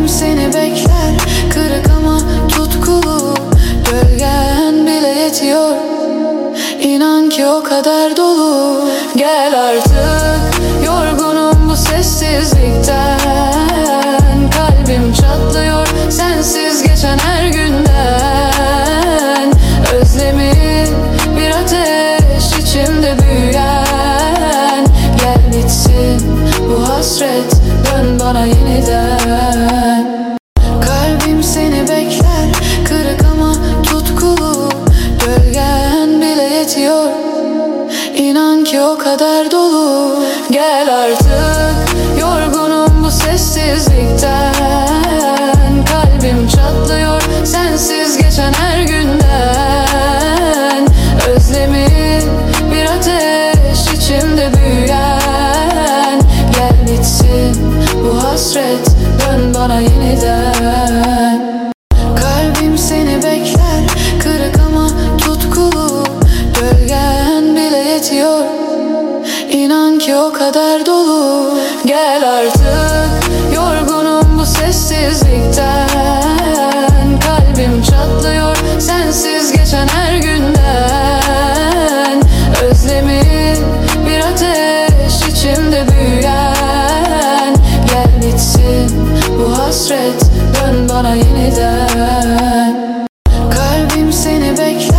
seni bekler, kırık ama tutkulu. Gölgen bile yetiyor, İnan ki o kadar dolu. Gel artık, yorgunum bu sessizlikten. Kalbim çatlıyor sensiz geçen her günden. Özlemin bir ateş içimde büyüyen. Gel bitsin bu hasret, dön bana yeniden. Kalbim seni bekler, kırık ama tutkulu. Gölgen bile yetiyor, İnan ki o kadar dolu. Gel artık, yorgunum bu sessizlikten. Kalbim çatlıyor sensiz geçen her günden. Özlemin bir ateş içimde büyüyen. Gel bitsin bu hasret, dön bana yeniden. Kalbim seni bekler, kırık ama tutkulu. Gölgen bile yetiyor, İnan ki o kadar dolu. Gel artık, yorgunum bu sessizlikten.